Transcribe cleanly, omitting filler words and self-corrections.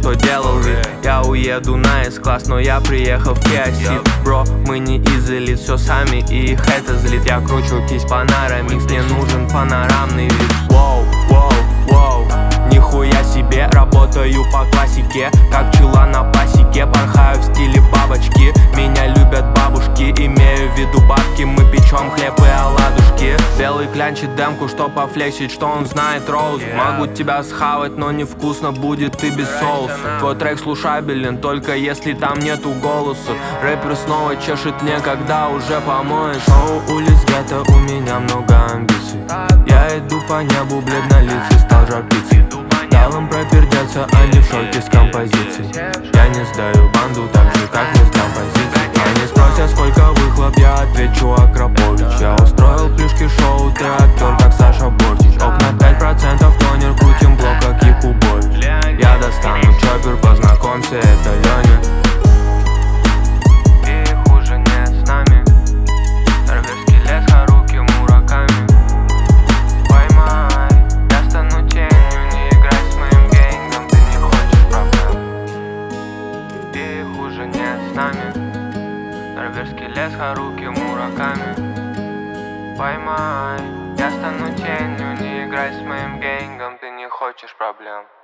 что делал вид. Я уеду на С-класс, но я приехал в Kia Ceed. Бро, мы не из элит, все сами, и их это злит. Я кручу кисть Panaramix, мне нужен панорамный вид. Воу, воу, воу, нихуя себе, работаю по классике, как пчела на пасеке. Порхаю в стиле бабочки, меня любят бабушки, имею в виду бабки. Мы печем хлеб и оладушки. Белый клянчит демку, что пофлексить, что он знает роуз. Могу тебя схавать, но невкусно будет и без соуса. Твой трек слушабелен, только если там нету голоса. Рэпер снова чешет мне, когда уже помоешь. Шоу улиц гетто, у меня много амбиций. Я иду по небу, бледнолицый, стал жар пиццей. Дал им пропердеться, они в шоке с композицией. Я не сдаю банду так же, как не сдам позиции. Они спросят, сколько выхлоп, я отвечу: Акрапович. Я устроил плюшки шоу, ты актер, как Саша Бортич. Окна 5%, тонер, крутим блок, как Якубович. Я достану чоппер, познакомься, это Леня. И хуже нет с нами. Норвежский лес, Харуки Мураками. Поймай, я стану тенью, не играй с моим генгом, ты не хочешь проблем. И хуже нет с нами. Норвежский лес, Харуки Мураками. Поймай, я стану тенью, не играй с моим генгом, ты не хочешь проблем.